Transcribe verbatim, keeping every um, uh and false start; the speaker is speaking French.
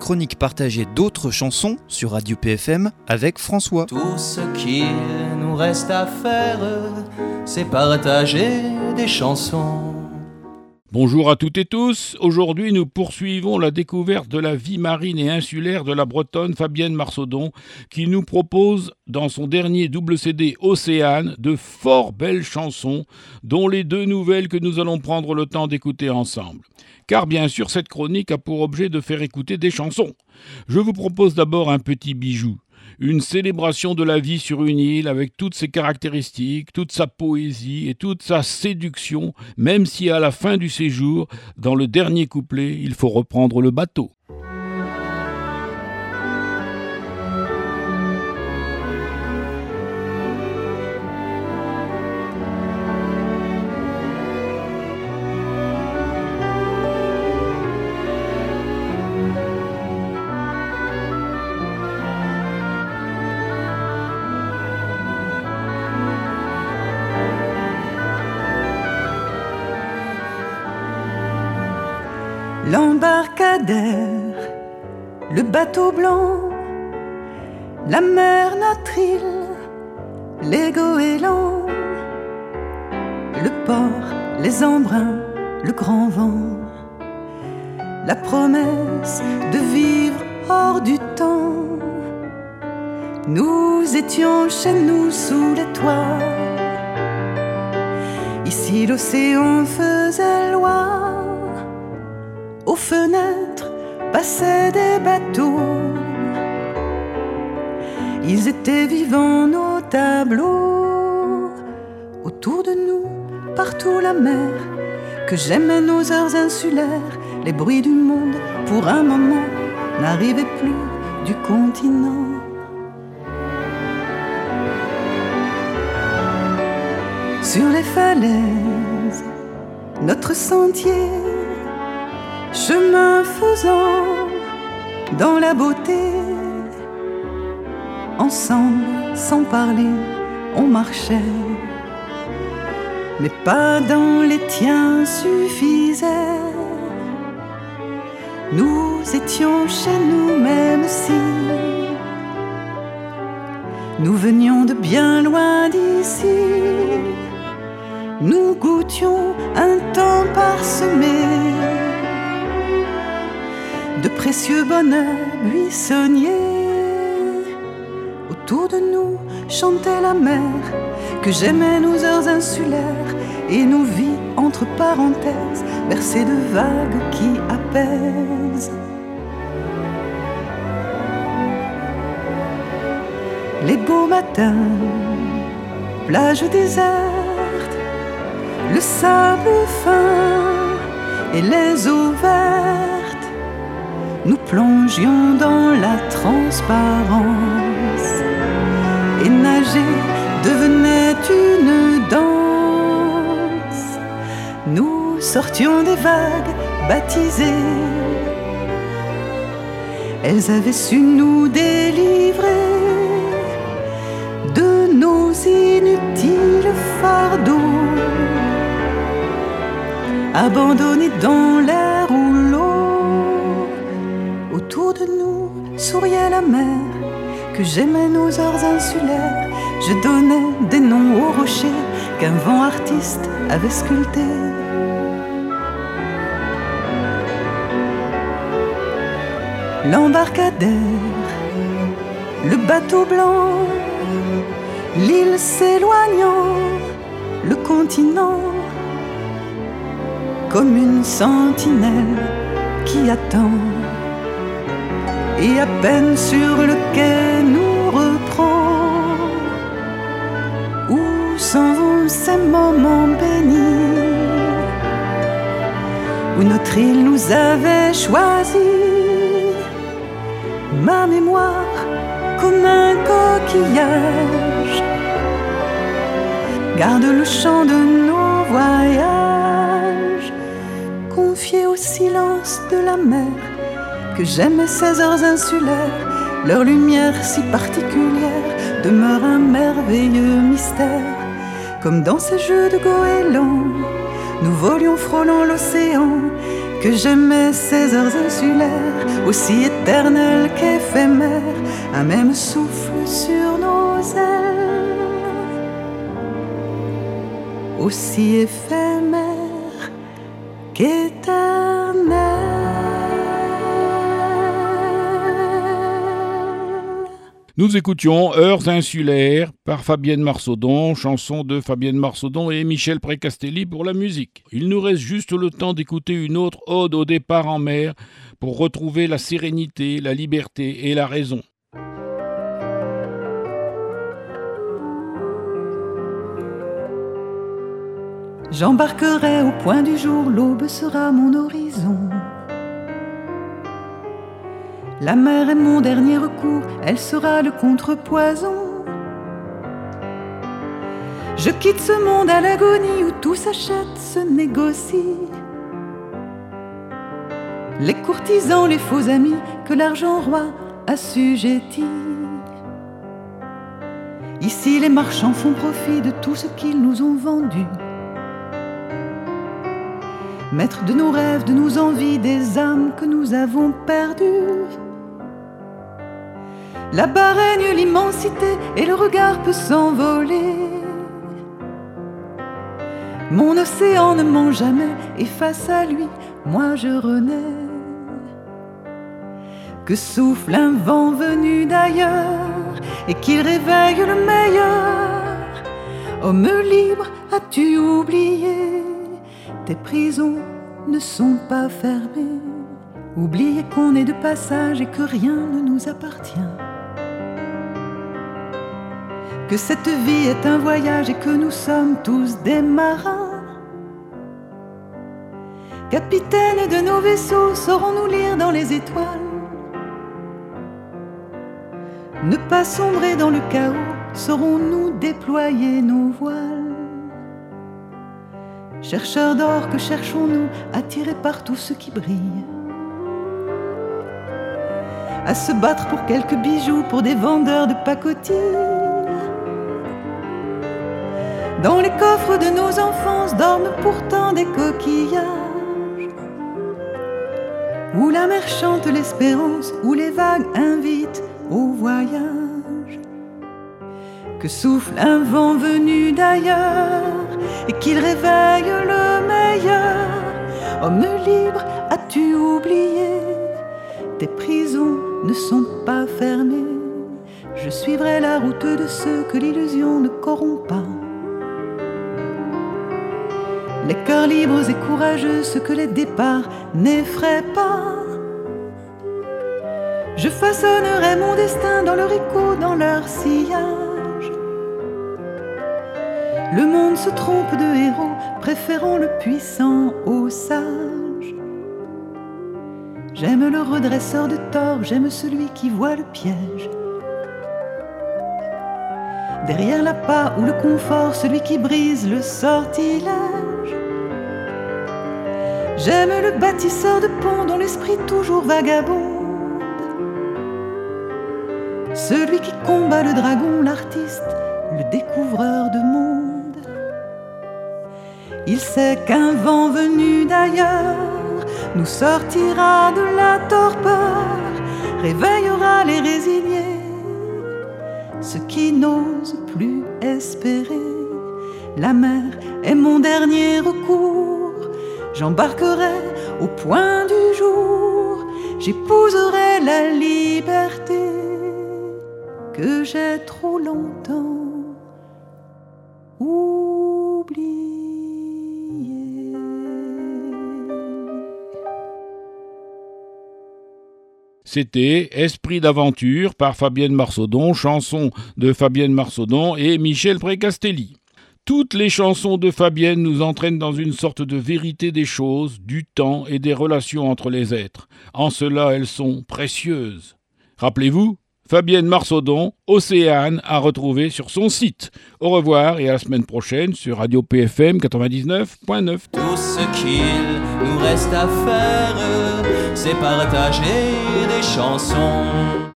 chronique partagée d'autres chansons sur Radio P F M avec François. Tout ce qu'il nous reste à faire, c'est partager des chansons. Bonjour à toutes et tous, aujourd'hui nous poursuivons la découverte de la vie marine et insulaire de la Bretonne Fabienne Marsaudon qui nous propose dans son dernier double C D Océane de fort belles chansons dont les deux nouvelles que nous allons prendre le temps d'écouter ensemble. Car bien sûr cette chronique a pour objet de faire écouter des chansons. Je vous propose d'abord un petit bijou. Une célébration de la vie sur une île avec toutes ses caractéristiques, toute sa poésie et toute sa séduction, même si à la fin du séjour, dans le dernier couplet, il faut reprendre le bateau. L'embarcadère, le bateau blanc, la mer notre île, les goélands, le port, les embruns, le grand vent, la promesse de vivre hors du temps. Nous étions chez nous sous les toits, ici l'océan faisait loi. Aux fenêtres passaient des bateaux, ils étaient vivants nos tableaux. Autour de nous, partout la mer, que j'aimais nos heures insulaires. Les bruits du monde, pour un moment, n'arrivaient plus du continent. Sur les falaises, notre sentier, chemin faisant dans la beauté, ensemble, sans parler, on marchait. Mais pas dans les tiens suffisait. Nous étions chez nous, même si nous venions de bien loin d'ici. Nous goûtions un temps parsemé de précieux bonheurs buissonniers. Autour de nous chantait la mer, que j'aimais nos heures insulaires, et nos vies entre parenthèses, bercées de vagues qui apaisent. Les beaux matins, plage déserte, le sable fin et les eaux vertes, nous plongions dans la transparence, et nager devenait une danse. Nous sortions des vagues baptisées, elles avaient su nous délivrer de nos inutiles fardeaux, abandonnés dans l'air ou l'eau. Autour de nous souriait la mer, que j'aimais nos heures insulaires. Je donnais des noms aux rochers qu'un vent artiste avait sculptés. L'embarcadère, le bateau blanc, l'île s'éloignant, le continent, comme une sentinelle qui attend. Et à peine sur le quai nous reprend. Où s'en vont ces moments bénis, où notre île nous avait choisis. Ma mémoire comme un coquillage garde le chant de nos voyages, confié au silence de la mer, que j'aimais ces heures insulaires. Leur lumière si particulière demeure un merveilleux mystère, comme dans ces jeux de goélands nous volions frôlant l'océan, que j'aimais ces heures insulaires, aussi éternelles qu'éphémères, un même souffle sur nos ailes, aussi éphémère qu'éternelle. Nous écoutions Heures insulaires par Fabienne Marsaudon, chanson de Fabienne Marsaudon et Michel Précastelli pour la musique. Il nous reste juste le temps d'écouter une autre ode au départ en mer pour retrouver la sérénité, la liberté et la raison. J'embarquerai au point du jour, l'aube sera mon horizon. La mer est mon dernier recours, elle sera le contrepoison. Je quitte ce monde à l'agonie où tout s'achète, se négocie. Les courtisans, les faux amis que l'argent roi assujettit. Ici les marchands font profit de tout ce qu'ils nous ont vendu. Maîtres de nos rêves, de nos envies, des âmes que nous avons perdues. Là-bas règne l'immensité et le regard peut s'envoler. Mon océan ne ment jamais et face à lui, moi je renais. Que souffle un vent venu d'ailleurs et qu'il réveille le meilleur. Homme libre, as-tu oublié? Tes prisons ne sont pas fermées. Oubliez qu'on est de passage et que rien ne nous appartient. Que cette vie est un voyage et que nous sommes tous des marins. Capitaines de nos vaisseaux, saurons-nous lire dans les étoiles? Ne pas sombrer dans le chaos, saurons-nous déployer nos voiles? Chercheurs d'or, que cherchons-nous, attirés par tout ce qui brille? À se battre pour quelques bijoux, pour des vendeurs de pacotille. Dans les coffres de nos enfances dorment pourtant des coquillages, où la mer chante l'espérance, où les vagues invitent au voyage. Que souffle un vent venu d'ailleurs et qu'il réveille le meilleur. Homme libre, as-tu oublié? Tes prisons ne sont pas fermées. Je suivrai la route de ceux que l'illusion ne corrompt pas. Les cœurs libres et courageux, ceux que les départs n'effraient pas. Je façonnerai mon destin dans leur écho, dans leur sillage. Le monde se trompe de héros, préférant le puissant au sage. J'aime le redresseur de tort, j'aime celui qui voit le piège. Derrière l'appât ou le confort, celui qui brise le sortilège. J'aime le bâtisseur de ponts dont l'esprit toujours vagabonde. Celui qui combat le dragon, l'artiste, le découvreur de monde. Il sait qu'un vent venu d'ailleurs nous sortira de la torpeur, réveillera les résignés, ceux qui n'osent plus espérer. La mer est mon dernier recours. J'embarquerai au point du jour, j'épouserai la liberté que j'ai trop longtemps oubliée. C'était Esprit d'aventure par Fabienne Marsaudon, chanson de Fabienne Marsaudon et Michel Précastelli. Toutes les chansons de Fabienne nous entraînent dans une sorte de vérité des choses, du temps et des relations entre les êtres. En cela, elles sont précieuses. Rappelez-vous, Fabienne Marsaudon, Océane, à retrouver sur son site. Au revoir et à la semaine prochaine sur Radio P F M quatre-vingt-dix-neuf point neuf. Tout ce qu'il nous reste à faire, c'est partager des chansons.